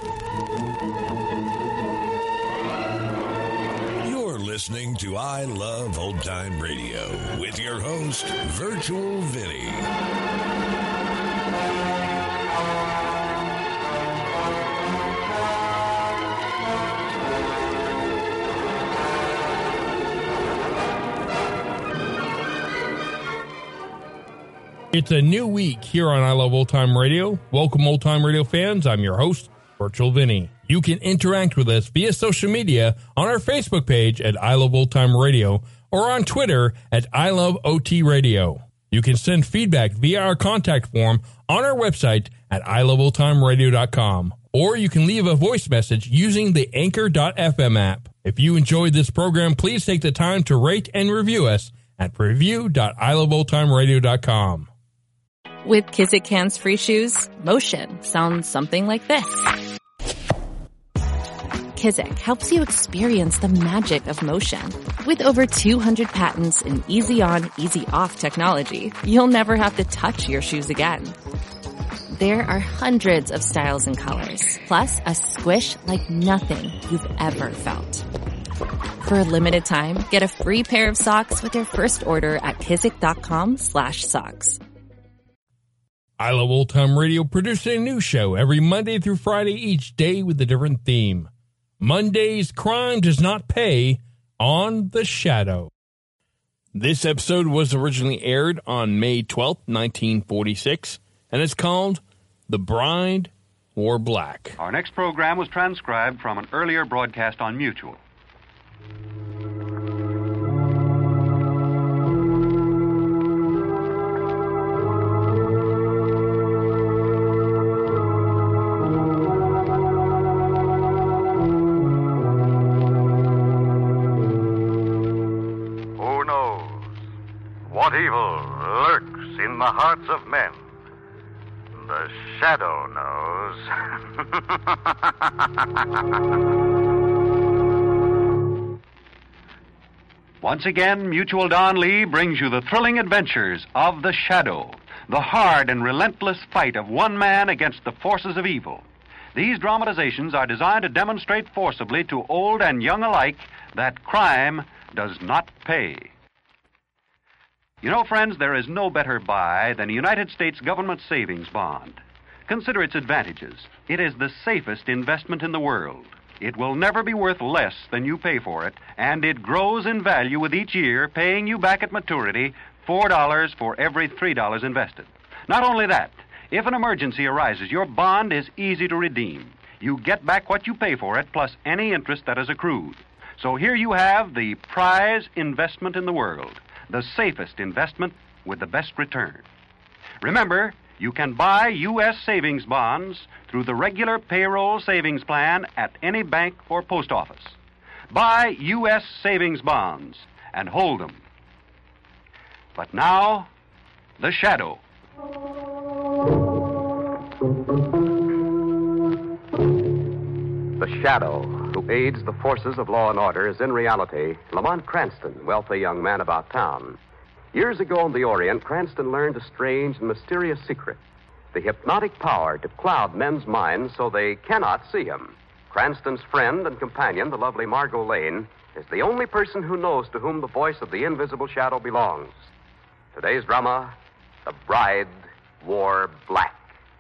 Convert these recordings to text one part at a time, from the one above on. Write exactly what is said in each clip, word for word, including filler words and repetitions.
You're listening to I Love Old Time Radio with your host, Virtual Vinny. It's a new week here on I Love Old Time Radio. Welcome, Old Time Radio fans. I'm your host, Virtual Vinny. You can interact with us via social media on our Facebook page at I Love Old Time Radio or on Twitter at I Love O T Radio. You can send feedback via our contact form on our website at I Love Old Time Radio dot com, or you can leave a voice message using the Anchor dot f m app. If you enjoyed this program, please take the time to rate and review us at review dot I Love Old Time Radio dot com. With Kizik hands-free shoes, motion sounds something like this. Kizik helps you experience the magic of motion. With over two hundred patents and easy-on, easy-off technology, you'll never have to touch your shoes again. There are hundreds of styles and colors, plus a squish like nothing you've ever felt. For a limited time, get a free pair of socks with your first order at kizik dot com slash socks. I Love Old Time Radio produces a new show every Monday through Friday, each day with a different theme. Monday's Crime Does Not Pay on The Shadow. This episode was originally aired on May twelfth, nineteen forty-six, and it's called The Bride Wore Black. Our next program was transcribed from an earlier broadcast on Mutual. What evil lurks in the hearts of men? The Shadow knows. Once again, Mutual Don Lee brings you the thrilling adventures of The Shadow, the hard and relentless fight of one man against the forces of evil. These dramatizations are designed to demonstrate forcibly to old and young alike that crime does not pay. You know, friends, there is no better buy than a United States government savings bond. Consider its advantages. It is the safest investment in the world. It will never be worth less than you pay for it, and it grows in value with each year, paying you back at maturity four dollars for every three dollars invested. Not only that, if an emergency arises, your bond is easy to redeem. You get back what you pay for it, plus any interest that is accrued. So here you have the prize investment in the world. The safest investment with the best return. Remember, you can buy U S savings bonds through the regular payroll savings plan at any bank or post office. Buy U S savings bonds and hold them. But now, The Shadow. The Shadow, who aids the forces of law and order, is in reality Lamont Cranston, wealthy young man about town. Years ago in the Orient, Cranston learned a strange and mysterious secret, the hypnotic power to cloud men's minds so they cannot see him. Cranston's friend and companion, the lovely Margot Lane, is the only person who knows to whom the voice of the invisible shadow belongs. Today's drama, The Bride Wore Black.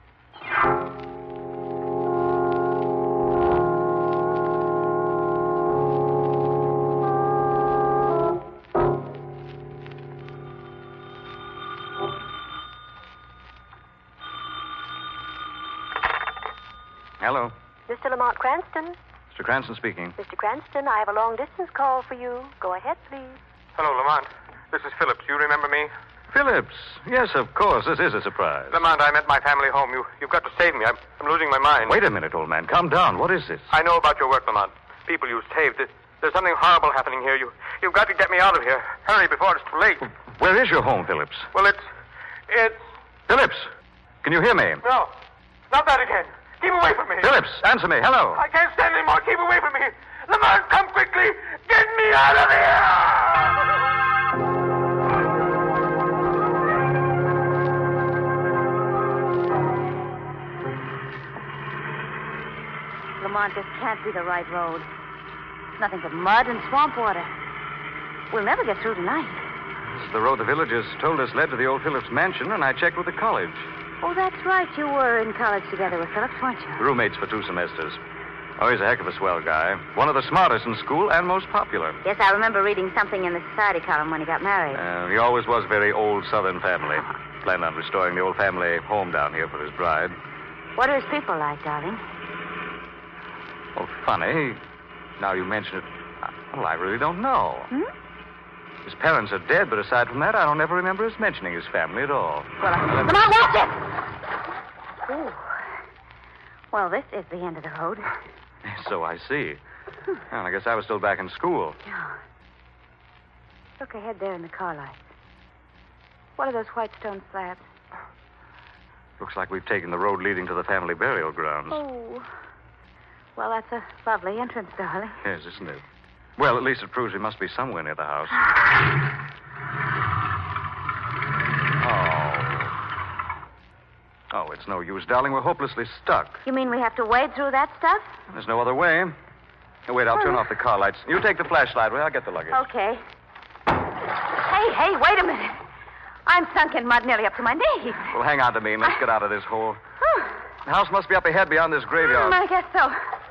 Hello. Mister Lamont Cranston? Mister Cranston speaking. Mister Cranston, I have a long-distance call for you. Go ahead, please. Hello, Lamont. This is Phillips. You remember me? Phillips. Yes, of course. This is a surprise. Lamont, I'm at my family home. You, you've got to save me. I'm, I'm losing my mind. Wait a minute, old man. Calm down. What is this? I know about your work, Lamont. People you saved. There's something horrible happening here. You, you've got to get me out of here. Hurry before it's too late. Where is your home, Phillips? Well, it's... It's... Phillips! Can you hear me? No. Not that again. Keep away from me. Phillips, answer me. Hello. I can't stand anymore. Keep away from me. Lamont, come quickly. Get me out of here! Lamont, this can't be the right road. It's nothing but mud and swamp water. We'll never get through tonight. This is the road the villagers told us led to the old Phillips mansion, and I checked with the college. Oh, that's right. You were in college together with Phillips, weren't you? Roommates for two semesters. Oh, he's a heck of a swell guy. One of the smartest in school and most popular. Yes, I remember reading something in the society column when he got married. Uh, he always was a very old Southern family. Planned on restoring the old family home down here for his bride. What are his people like, darling? Oh, funny. Now you mention it. Well, I really don't know. Hmm? His parents are dead, but aside from that, I don't ever remember his mentioning his family at all. Well, uh, come on, watch it! Ooh. Well, this is the end of the road. So I see. Well, I guess I was still back in school. Yeah. Look ahead there in the car lights. What are those white stone slabs? Looks like we've taken the road leading to the family burial grounds. Oh. Well, that's a lovely entrance, darling. Yes, isn't it? Well, at least it proves we must be somewhere near the house. Oh. Oh, it's no use, darling. We're hopelessly stuck. You mean we have to wade through that stuff? There's no other way. Oh, wait, I'll turn off the car lights. You take the flashlight, will you? I'll get the luggage. Okay. Hey, hey, wait a minute. I'm sunk in mud nearly up to my knees. Well, hang on to me and let's get out of this hole. The house must be up ahead beyond this graveyard. Mm, I guess so.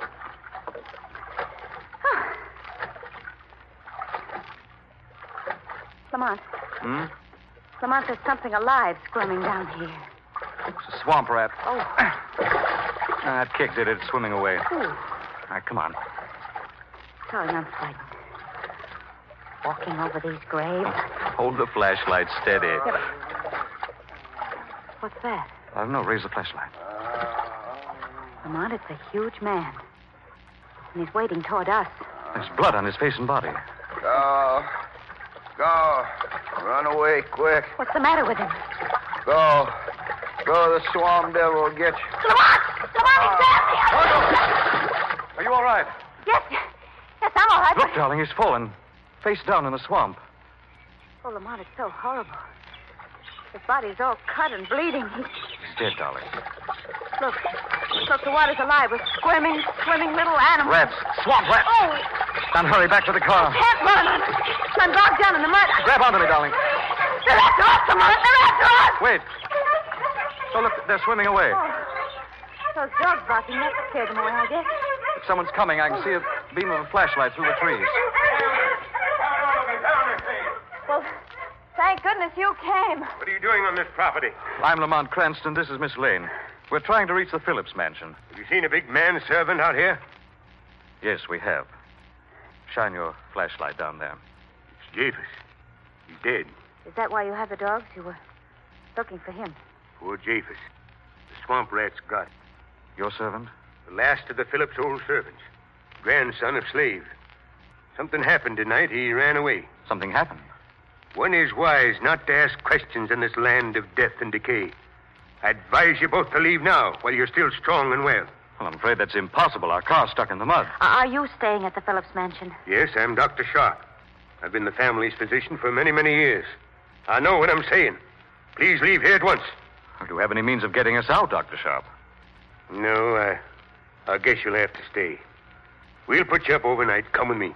Lamont. Hmm? Lamont, there's something alive squirming down here. It's a swamp rat. Oh. Ah, that kick did it. It's swimming away. Ooh. All right, come on. Sorry, I'm frightened. Walking over these graves. Hold the flashlight steady. Yeah, but... What's that? I don't know. Raise the flashlight. Lamont, it's a huge man. And he's wading toward us. There's blood on his face and body. Go. Go. Run away quick. What's the matter with him? Go. Go, the swamp devil will get you. Lamont! Lamont, he's there! Are you all right? Yes. Yes, I'm all right. Look, but... darling, he's fallen. Face down in the swamp. Oh, Lamont, it's so horrible. His body's all cut and bleeding. He's... He's dead, darling. Look. Look, the water's alive with squirming, swimming little animals. Rats. Swamp rats. Oh! Now hurry back to the car. Can't run. I'm, I'm bogged down in the mud. Grab onto me, darling. They're after us, Lamont. They're after us. Wait. Oh, look, they're swimming away. Oh. Those dogs barking, that scared them away, I guess. If someone's coming, I can see a beam of a flashlight through the trees. Well, thank goodness you came. What are you doing on this property? I'm Lamont Cranston. This is Miss Lane. We're trying to reach the Phillips mansion. Have you seen a big man-servant out here? Yes, we have. Shine your flashlight down there. It's Japhus. He's dead. Is that why you have the dogs? You were looking for him. Poor Japhus. The swamp rats got him. Your servant? The last of the Phillips old servants. Grandson of slave. Something happened tonight. He ran away. Something happened? One is wise not to ask questions in this land of death and decay. I advise you both to leave now while you're still strong and well. Well, I'm afraid that's impossible. Our car's stuck in the mud. Uh, are you staying at the Phillips mansion? Yes, I'm Doctor Sharp. I've been the family's physician for many, many years. I know what I'm saying. Please leave here at once. Do you have any means of getting us out, Doctor Sharp? No, I, I guess you'll have to stay. We'll put you up overnight. Come with me.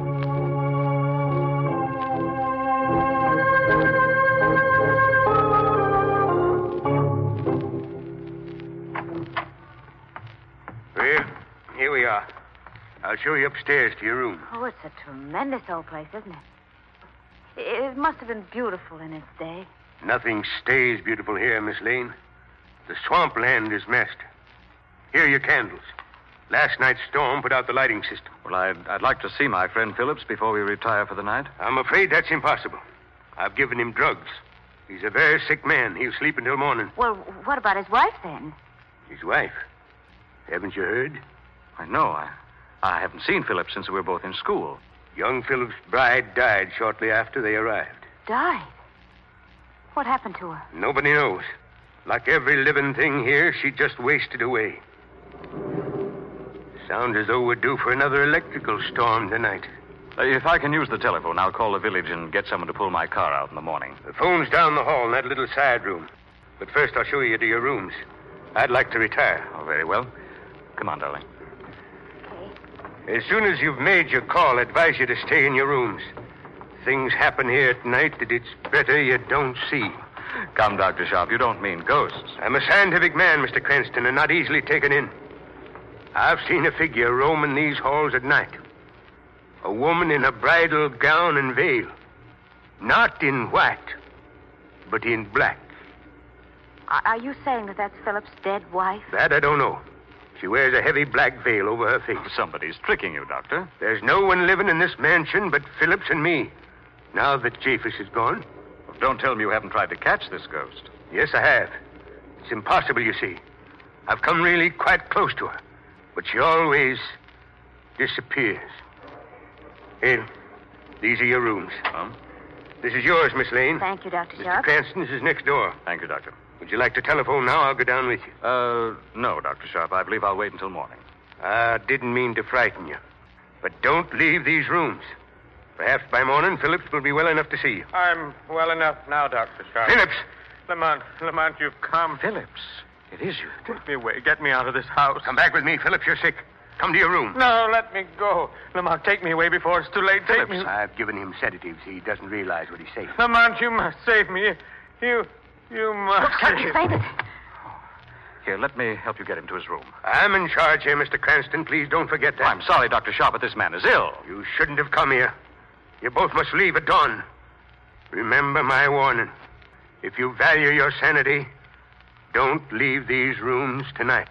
Well, here we are. I'll show you upstairs to your room. Oh, it's a tremendous old place, isn't it? It must have been beautiful in its day. Nothing stays beautiful here, Miss Lane. The swampland is master. Here are your candles. Last night's storm put out the lighting system. Well, I'd, I'd like to see my friend Phillips before we retire for the night. I'm afraid that's impossible. I've given him drugs. He's a very sick man. He'll sleep until morning. Well, what about his wife, then? His wife? Haven't you heard? I know. I, I haven't seen Phillips since we were both in school. Young Phillips' bride died shortly after they arrived. Died? What happened to her? Nobody knows. Like every living thing here, she just wasted away. Sounds as though we're due for another electrical storm tonight. Uh, if I can use the telephone, I'll call the village and get someone to pull my car out in the morning. The phone's down the hall in that little side room. But first I'll show you to your rooms. I'd like to retire. Oh, very well. Come on, darling. As soon as you've made your call, I advise you to stay in your rooms. Things happen here at night that it's better you don't see. Come, Doctor Sharp, you don't mean ghosts. I'm a scientific man, Mister Cranston, and not easily taken in. I've seen a figure roaming these halls at night. A woman in a bridal gown and veil. Not in white, but in black. Are you saying that that's Philip's dead wife? That I don't know. She wears a heavy black veil over her face. Somebody's tricking you, Doctor. There's no one living in this mansion but Phillips and me, now that Japhus is gone. Well, don't tell me you haven't tried to catch this ghost. Yes, I have. It's impossible, you see. I've come really quite close to her, but she always disappears. Here, these are your rooms. Huh? This is yours, Miss Lane. Thank you, Doctor Mister Sharp. Cranston's is next door. Thank you, Doctor. Would you like to telephone now? I'll go down with you. Uh, no, Doctor Sharp. I believe I'll wait until morning. I didn't mean to frighten you. But don't leave these rooms. Perhaps by morning, Phillips will be well enough to see you. I'm well enough now, Doctor Sharp. Phillips! Lamont, Lamont, you've come. Phillips, it is you. Take me away. Get me out of this house. Come back with me, Phillips. You're sick. Come to your room. No, let me go. Lamont, take me away before it's too late. Take Phillips, me. I've given him sedatives. He doesn't realize what he's saying. Lamont, you must save me. You, you must. Can't you say that? Here, let me help you get him to his room. I'm in charge here, Mister Cranston. Please don't forget that. I'm sorry, Doctor Sharp, but this man is ill. You shouldn't have come here. You both must leave at dawn. Remember my warning. If you value your sanity, don't leave these rooms tonight.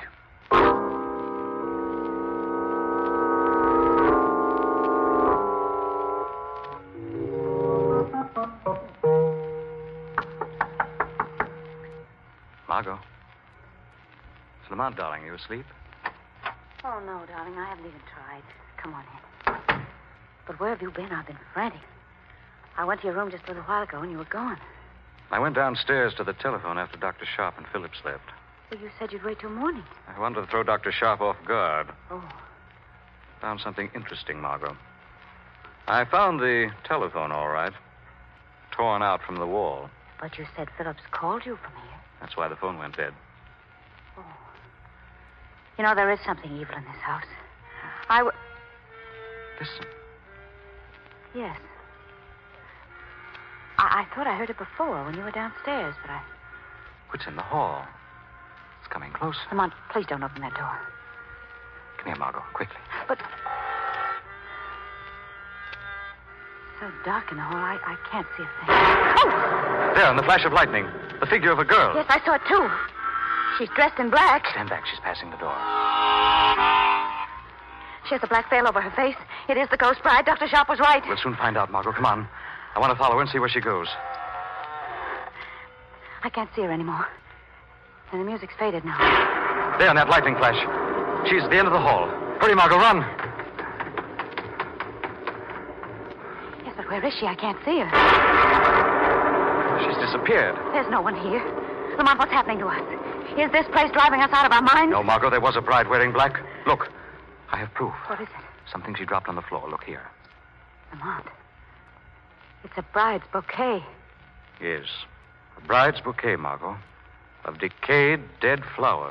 Margot. It's Lamont, darling. Are you asleep? Oh, no, darling. I haven't even tried. Come on in. But where have you been? I've been frantic. I went to your room just a little while ago and you were gone. I went downstairs to the telephone after Doctor Sharp and Phillips left. Well, you said you'd wait till morning. I wanted to throw Doctor Sharp off guard. Oh. Found something interesting, Margot. I found the telephone, all right. Torn out from the wall. But you said Phillips called you from here. That's why the phone went dead. Oh. You know, there is something evil in this house. I w- Listen. Yes. I-, I thought I heard it before when you were downstairs, but I... It's in the hall. It's coming closer. Lamont, please don't open that door. Come here, Margot, quickly. But... so dark in the hall, I, I can't see a thing. Oh! There, in the flash of lightning, the figure of a girl. Yes, I saw it, too. She's dressed in black. Stand back. She's passing the door. She has a black veil over her face. It is the ghost bride. Doctor Sharp was right. We'll soon find out, Margot. Come on. I want to follow her and see where she goes. I can't see her anymore. And the music's faded now. There, in that lightning flash. She's at the end of the hall. Hurry, Margot, run. Yes, but where is she? I can't see her. She's disappeared. There's no one here. Lamont, what's happening to us? Is this place driving us out of our minds? No, Margot, there was a bride wearing black. Look, I have proof. What is it? Something she dropped on the floor. Look here. Lamont. It's a bride's bouquet. Yes. A bride's bouquet, Margot. Of decayed, dead flowers.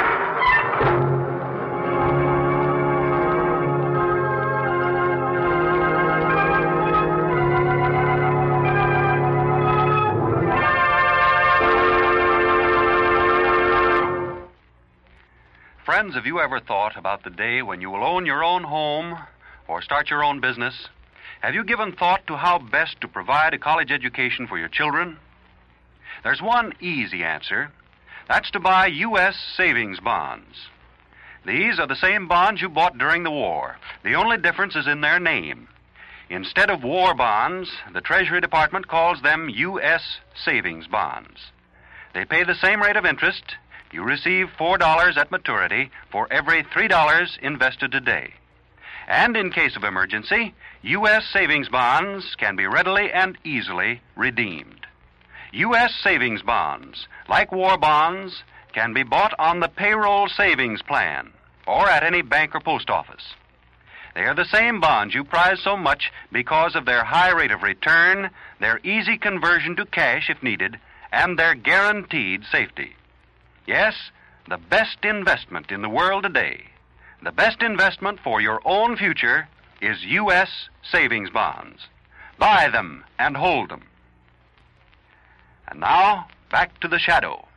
Friends, have you ever thought about the day when you will own your own home or start your own business? Have you given thought to how best to provide a college education for your children? There's one easy answer. That's to buy U S savings bonds. These are the same bonds you bought during the war. The only difference is in their name. Instead of war bonds, the Treasury Department calls them U S savings bonds. They pay the same rate of interest. You receive four dollars at maturity for every three dollars invested today. And in case of emergency, U S savings bonds can be readily and easily redeemed. U S savings bonds, like war bonds, can be bought on the payroll savings plan or at any bank or post office. They are the same bonds you prize so much because of their high rate of return, their easy conversion to cash if needed, and their guaranteed safety. Yes, the best investment in the world today. The best investment for your own future is U S savings bonds. Buy them and hold them. And now, back to the shadow.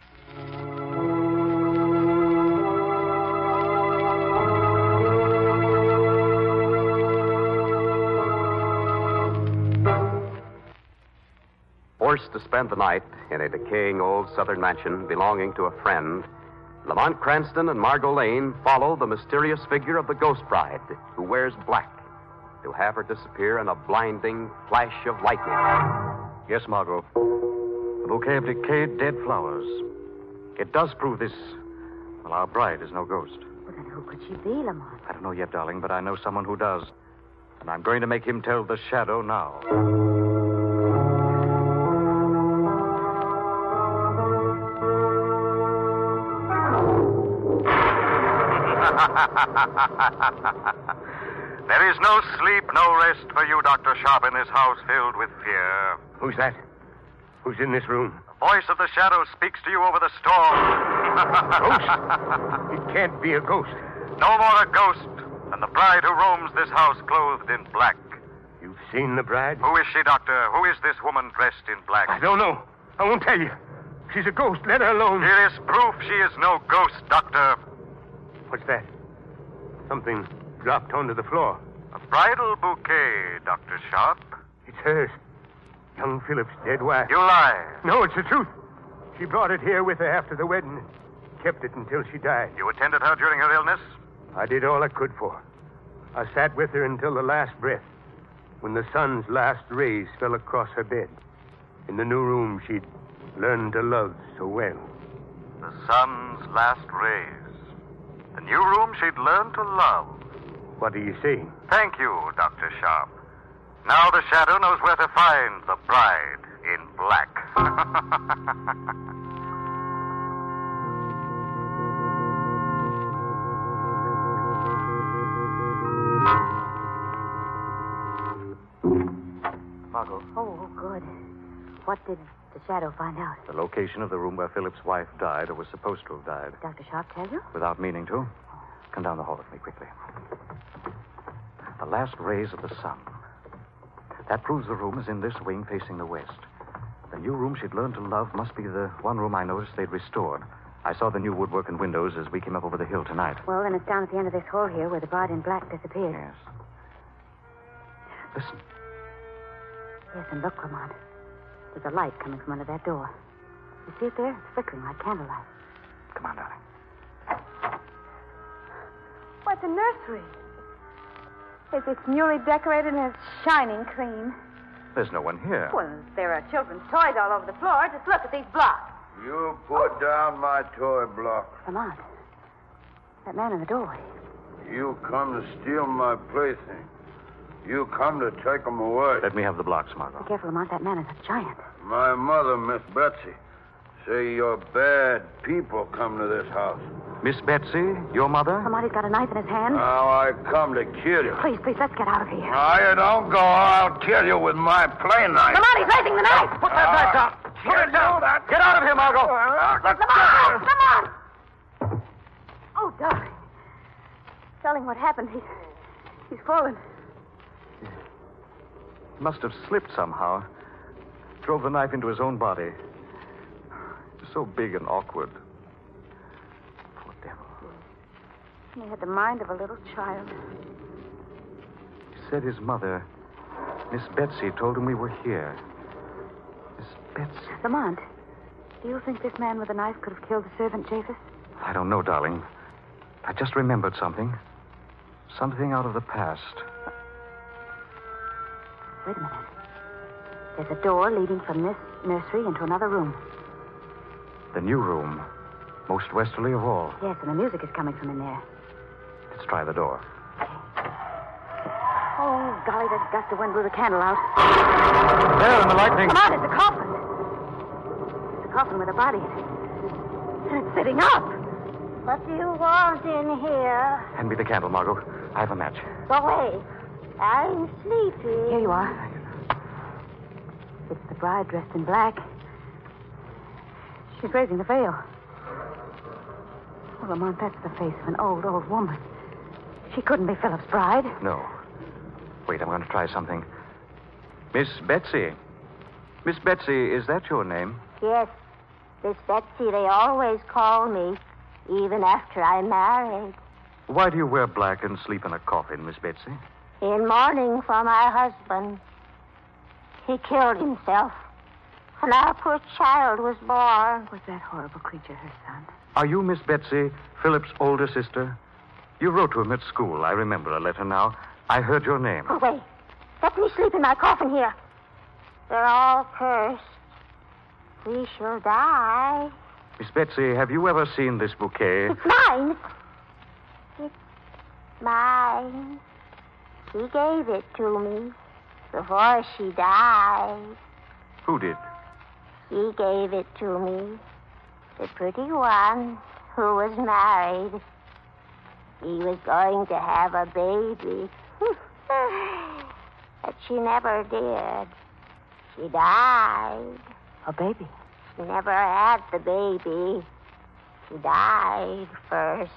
Forced to spend the night in a decaying old southern mansion belonging to a friend, Lamont Cranston and Margot Lane follow the mysterious figure of the ghost bride who wears black to have her disappear in a blinding flash of lightning. Yes, Margot. The bouquet of decayed dead flowers. It does prove this. Well, our bride is no ghost. Well, then who could she be, Lamont? I don't know yet, darling, but I know someone who does. And I'm going to make him tell the shadow now. There is no sleep, no rest for you, Doctor Sharp, in this house filled with fear. Who's that? Who's in this room? The voice of the shadow speaks to you over the storm. Ghost? It can't be a ghost. No more a ghost than the bride who roams this house clothed in black. You've seen the bride? Who is she, Doctor? Who is this woman dressed in black? I don't know. I won't tell you. She's a ghost. Let her alone. Here is proof she is no ghost, Doctor. What's that? Something dropped onto the floor. A bridal bouquet, Doctor Sharp. It's hers. Young Philip's dead wife. You lie. No, it's the truth. She brought it here with her after the wedding. Kept it until she died. You attended her during her illness? I did all I could for her. I sat with her until the last breath, when the sun's last rays fell across her bed. In the new room she'd learned to love so well. The sun's last rays. The new room she'd learned to love. What are you saying? Thank you, Doctor Sharp. Now the shadow knows where to find the bride in black. Margot. Oh, good. What did the shadow find out? The location of the room where Philip's wife died, or was supposed to have died. Doctor Sharp tell you? Without meaning to. Come down the hall with me quickly. The last rays of the sun. That proves the room is in this wing facing the west. The new room she'd learned to love must be the one room I noticed they'd restored. I saw the new woodwork and windows as we came up over the hill tonight. Well, then it's down at the end of this hall here where the bride in black disappeared. Yes. Listen. Yes, and look, Lamont. There's a light coming from under that door. You see it there? It's flickering like candlelight. Come on, darling. What's a nursery? It's, it's newly decorated and it's shining clean. There's no one here. Well, there are children's toys all over the floor. Just look at these blocks. You put down my toy block. Lamont, that man in the doorway. You come to steal my plaything. You come to take them away. Let me have the blocks, Margot. Be careful, Lamont. That man is a giant. My mother, Miss Betsy, say your bad people come to this house. Miss Betsy, your mother? Lamont, he's got a knife in his hand. Now I come to kill you. Please, please, let's get out of here. Now you don't go. I'll kill you with my play knife. Lamont, he's raising the knife. Put that knife down. Put it down. Get out of here, Margot. Lamont, Lamont. Oh, darling. Darling, what happened? He's, he's fallen. Must have slipped somehow. Drove the knife into his own body. So big and awkward. Poor devil. He had the mind of a little child. He said his mother, Miss Betsy, told him we were here. Miss Betsy. Lamont, do you think this man with the knife could have killed the servant, Japheth? I don't know, darling. I just remembered something. Something out of the past. Wait a minute. There's a door leading from this nursery into another room. The new room. Most westerly of all. Yes, and the music is coming from in there. Let's try the door. Oh, golly, that gust of wind blew the candle out. There, in the lightning. Come on, it's a coffin. It's a coffin with a body in it. And it's sitting up. What do you want in here? Hand me the candle, Margot. I have a match. Go away. I'm sleepy. Here you are. It's the bride dressed in black. She's raising the veil. Oh, Lamont, that's the face of an old, old woman. She couldn't be Philip's bride. No. Wait, I'm going to try something. Miss Betsy. Miss Betsy, is that your name? Yes. Miss Betsy, they always call me, even after I'm married. Why do you wear black and sleep in a coffin, Miss Betsy? In mourning for my husband. He killed himself. And our poor child was born. Was that horrible creature her son? Are you Miss Betsy, Philip's older sister? You wrote to him at school. I remember a letter now. I heard your name. Oh, wait. Let me sleep in my coffin here. They're all cursed. We shall die. Miss Betsy, have you ever seen this bouquet? It's mine. It's mine. She gave it to me before she died. Who did? She gave it to me. The pretty one who was married. He was going to have a baby. But she never did. She died. A baby? She never had the baby. She died first.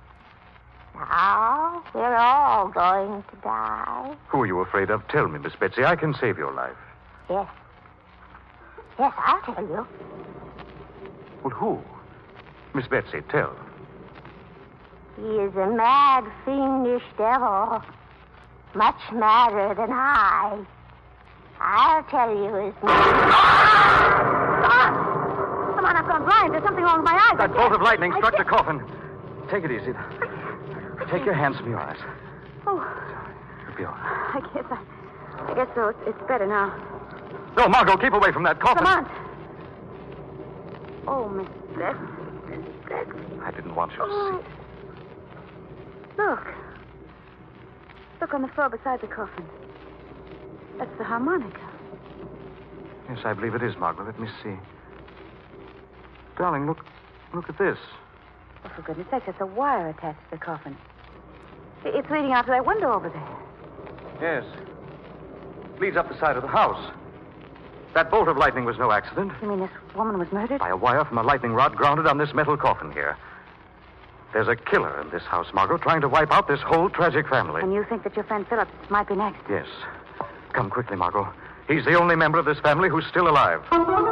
Now, we're all going to die. Who are you afraid of? Tell me, Miss Betsy. I can save your life. Yes. Yes, I'll tell you. Well, who? Miss Betsy, tell. He is a mad, fiendish devil. Much madder than I. I'll tell you his name. Come on! Come on, I've gone blind. There's something wrong with my eyes. That bolt of lightning struck the coffin. Take it easy. Take your hands from your eyes. Oh. You'll be all right. I guess I... I guess so. It's, it's better now. No, Margot, keep away from that coffin. Come on. Oh, Miss Betsy. Miss Betsy. I didn't want you to Oh. see. Look. Look on the floor beside the coffin. That's the harmonica. Yes, I believe it is, Margot. Let me see. Darling, look look at this. Oh, for goodness sake, that's a wire attached to the coffin. I- It's leading out to that window over there. Yes. Leads up the side of the house. That bolt of lightning was no accident. You mean this woman was murdered? By a wire from a lightning rod grounded on this metal coffin here. There's a killer in this house, Margot, trying to wipe out this whole tragic family. And you think that your friend Philip might be next? Yes. Come quickly, Margot. He's the only member of this family who's still alive.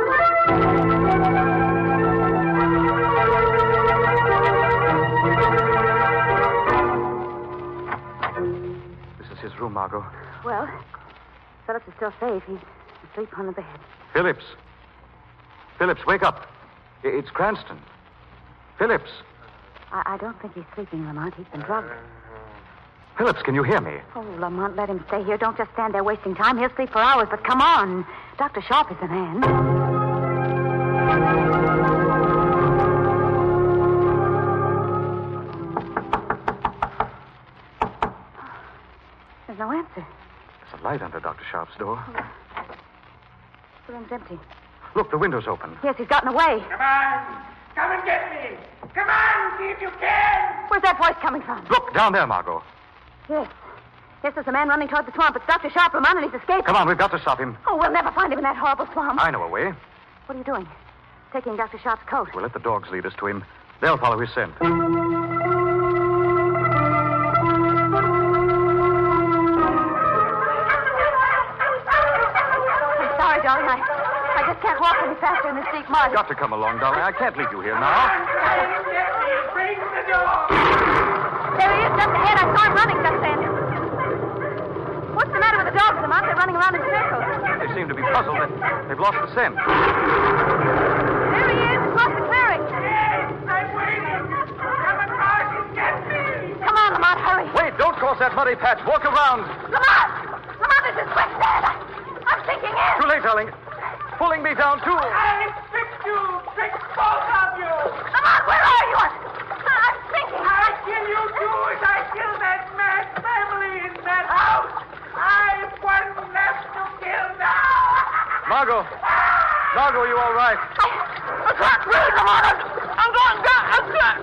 This is his room, Margot. Well, Phillips is still safe. He's asleep on the bed. Phillips. Phillips, wake up. I- It's Cranston. Phillips. I, I don't think he's sleeping, Lamont. He's been drugged. Phillips, can you hear me? Oh, Lamont, let him stay here. Don't just stand there wasting time. He'll sleep for hours, but come on. Doctor Sharp is the man. There's no answer. There's a light under Doctor Sharp's door. The room's empty. Look, the window's open. Yes, he's gotten away. Come on! Come and get me! Come on, see if you can! Where's that voice coming from? Look, down there, Margot. Yes. Yes, there's a man running toward the swamp. It's Doctor Sharp, Lamont, and he's escaping. Come on, we've got to stop him. Oh, we'll never find him in that horrible swamp. I know a way. What are you doing? Taking Doctor Sharp's coat. We'll let the dogs lead us to him. They'll follow his scent. I'm sorry, darling. I, I just can't walk any faster in this deep mud. Got to come along, darling. I can't leave you here now. Bring the door! There he is, just ahead. I saw him running just then. What's the matter with the dogs, Lamont? They're running around in circles. They seem to be puzzled. They- They've lost the scent. There he is, across the clearing. Yes, I'm waiting! Come across and get me! Come on, Lamont, hurry. Wait, don't cross that muddy patch. Walk around. Lamont! Lamont, this is quicksand. I, I'm sinking in. Too late, darling. Pulling me down, too. I fixed you! Fixed both of you! Lamont, where are you? I'm, I'm sinking. I kill you too as I kill that mad family in that house! I've one left to kill now! Margot. Margot, you all right? I, I can't breathe, Lamont. I'm, I'm going down. I can't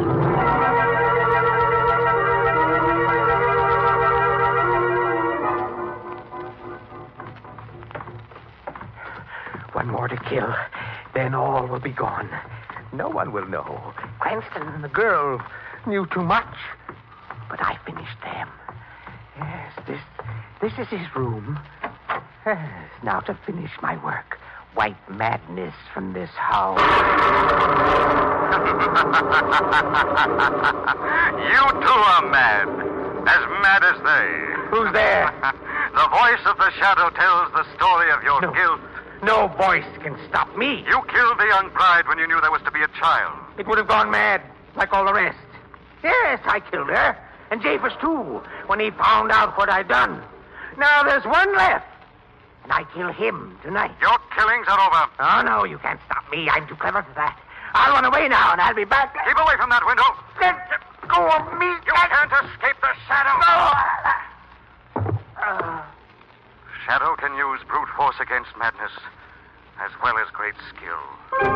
breathe. One more to kill. Then all will be gone. No one will know. Cranston and the girl knew too much. but I finished them. Yes, this this is his room. Yes, now to finish my work. White madness from this house. You too are mad. As mad as they. Who's there? The voice of the shadow tells the story of your no. guilt. No voice can stop me. You killed the young bride when you knew there was to be a child. It would have gone mad, like all the rest. Yes, I killed her. And Japhus, too, when he found out what I'd done. Now there's one left. And I kill him tonight. Your killings are over. Oh, no, you can't stop me. I'm too clever for that. I'll run away now, and I'll be back. Keep away from that window. Let go of me. You can't escape the shadow. No. Uh, Shadow can use brute force against madness, as well as great skill.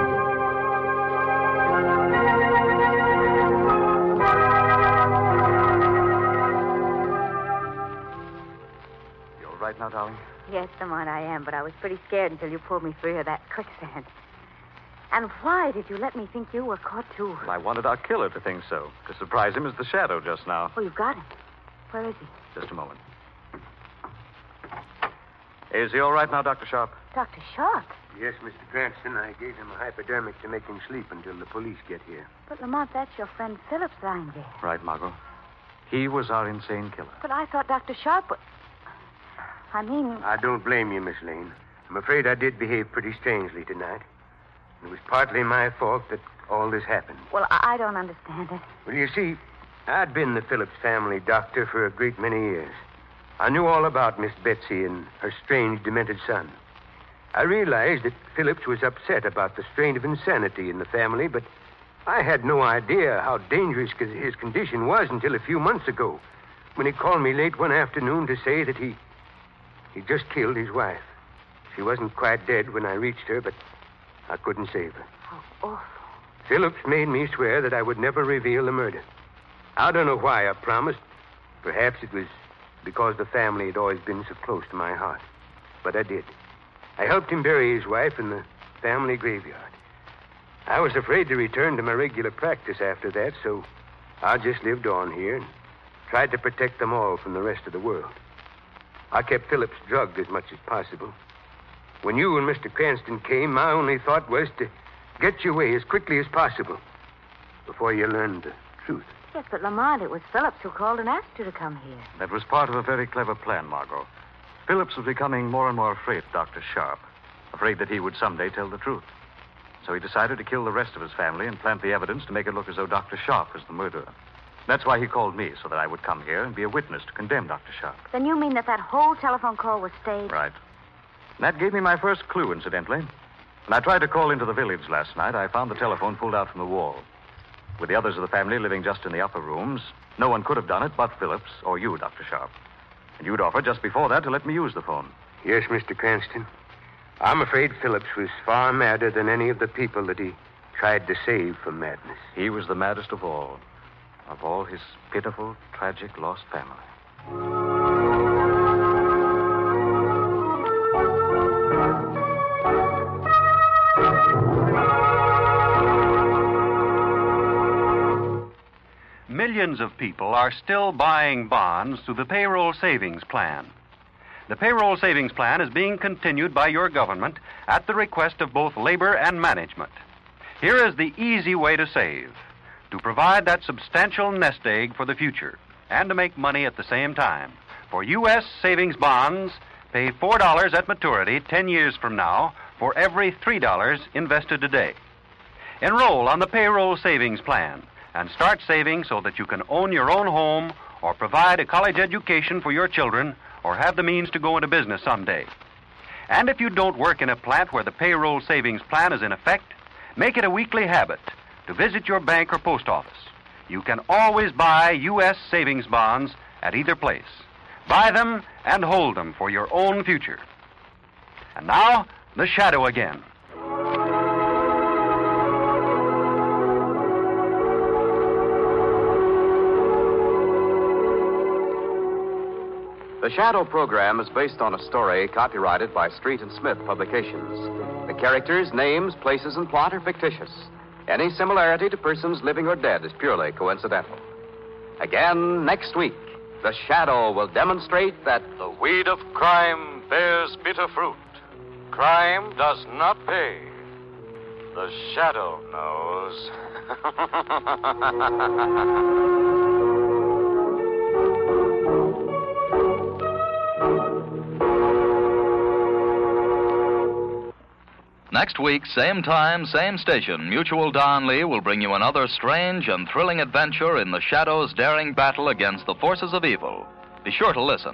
Right now, darling? Yes, Lamont, I am, but I was pretty scared until you pulled me free of that quicksand. And why did you let me think you were caught, too? Well, I wanted our killer to think so, to surprise him as the shadow just now. Oh, you've got him. Where is he? Just a moment. Is he all right now, Doctor Sharp? Doctor Sharp? Yes, Mister Cranston. I gave him a hypodermic to make him sleep until the police get here. But, Lamont, that's your friend Phillips lying there. Right, Margot. He was our insane killer. But I thought Doctor Sharp was... I mean... I don't blame you, Miss Lane. I'm afraid I did behave pretty strangely tonight. It was partly my fault that all this happened. Well, I don't understand it. Well, you see, I'd been the Phillips family doctor for a great many years. I knew all about Miss Betsy and her strange, demented son. I realized that Phillips was upset about the strain of insanity in the family, but I had no idea how dangerous his condition was until a few months ago, when he called me late one afternoon to say that he... He just killed his wife. She wasn't quite dead when I reached her, but I couldn't save her. How awful. Phillips made me swear that I would never reveal the murder. I don't know why I promised. Perhaps it was because the family had always been so close to my heart. But I did. I helped him bury his wife in the family graveyard. I was afraid to return to my regular practice after that, so I just lived on here and tried to protect them all from the rest of the world. I kept Phillips drugged as much as possible. When you and Mister Cranston came, my only thought was to get you away as quickly as possible before you learned the truth. Yes, but Lamont, it was Phillips who called and asked you to come here. That was part of a very clever plan, Margot. Phillips was becoming more and more afraid of Doctor Sharp, afraid that he would someday tell the truth. So he decided to kill the rest of his family and plant the evidence to make it look as though Doctor Sharp was the murderer. That's why he called me, so that I would come here and be a witness to condemn Doctor Sharp. Then you mean that that whole telephone call was staged? Right. And that gave me my first clue, incidentally. When I tried to call into the village last night, I found the telephone pulled out from the wall. With the others of the family living just in the upper rooms, no one could have done it but Phillips or you, Doctor Sharp. And you'd offered just before that to let me use the phone. Yes, Mister Cranston. I'm afraid Phillips was far madder than any of the people that he tried to save from madness. He was the maddest of all. Of all his pitiful, tragic, lost family. Millions of people are still buying bonds through the payroll savings plan. The payroll savings plan is being continued by your government at the request of both labor and management. Here is the easy way to save. To provide that substantial nest egg for the future, and to make money at the same time. For U S savings bonds, pay four dollars at maturity ten years from now for every three dollars invested today. Enroll on the payroll savings plan and start saving so that you can own your own home or provide a college education for your children or have the means to go into business someday. And if you don't work in a plant where the payroll savings plan is in effect, make it a weekly habit to visit your bank or post office. You can always buy U S savings bonds at either place. Buy them and hold them for your own future. And now, the shadow again. The Shadow program is based on a story copyrighted by Street and Smith Publications. The characters, names, places, and plot are fictitious. Any similarity to persons living or dead is purely coincidental. Again next week, the Shadow will demonstrate that the weed of crime bears bitter fruit. Crime does not pay. The Shadow knows. Next week, same time, same station, Mutual Don Lee will bring you another strange and thrilling adventure in the Shadow's daring battle against the forces of evil. Be sure to listen.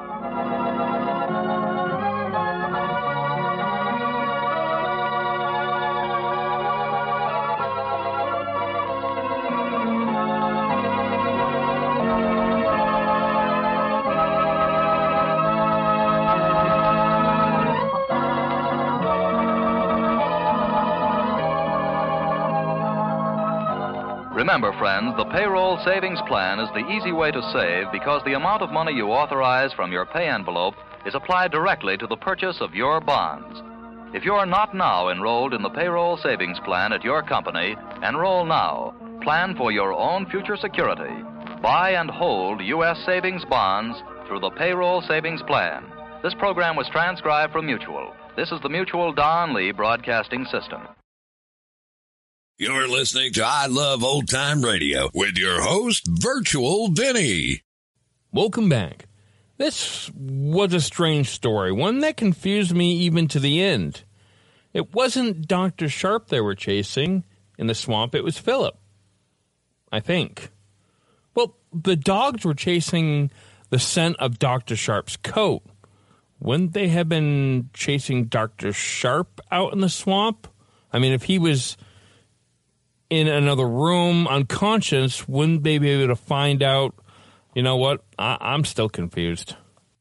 Remember, friends, the payroll savings plan is the easy way to save because the amount of money you authorize from your pay envelope is applied directly to the purchase of your bonds. If you're not now enrolled in the payroll savings plan at your company, enroll now. Plan for your own future security. Buy and hold U S savings bonds through the payroll savings plan. This program was transcribed from Mutual. This is the Mutual Don Lee Broadcasting System. You're listening to I Love Old Time Radio with your host, Virtual Vinny. Welcome back. This was a strange story, one that confused me even to the end. It wasn't Doctor Sharp they were chasing in the swamp, it was Philip. I think. Well, the dogs were chasing the scent of Doctor Sharp's coat. Wouldn't they have been chasing Doctor Sharp out in the swamp? I mean, if he was in another room, unconscious, wouldn't they be able to find out, you know what, I- I'm still confused.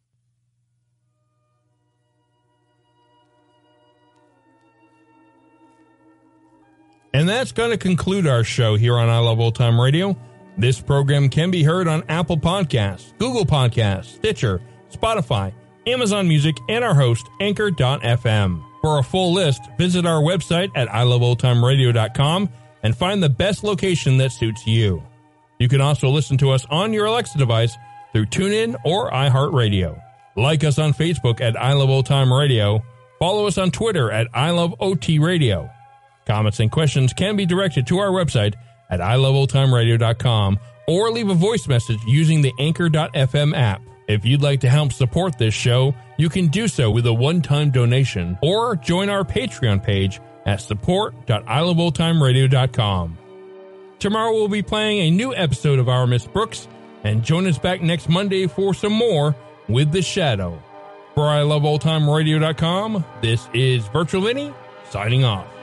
And that's going to conclude our show here on I Love Old Time Radio. This program can be heard on Apple Podcasts, Google Podcasts, Stitcher, Spotify, Amazon Music, and our host, Anchor dot f m. For a full list, visit our website at i love old time radio dot com and find the best location that suits you. You can also listen to us on your Alexa device through TuneIn or iHeartRadio. Like us on Facebook at I Love Old Time Radio. Follow us on Twitter at I Love O T Radio. Comments and questions can be directed to our website at i love old time radio dot com or leave a voice message using the Anchor dot f m app. If you'd like to help support this show, you can do so with a one-time donation or join our Patreon page at support dot i love old time radio dot com. Tomorrow we'll be playing a new episode of Our Miss Brooks, and join us back next Monday for some more with The Shadow. For i love old time radio dot com, this is Virtual Vinny, signing off.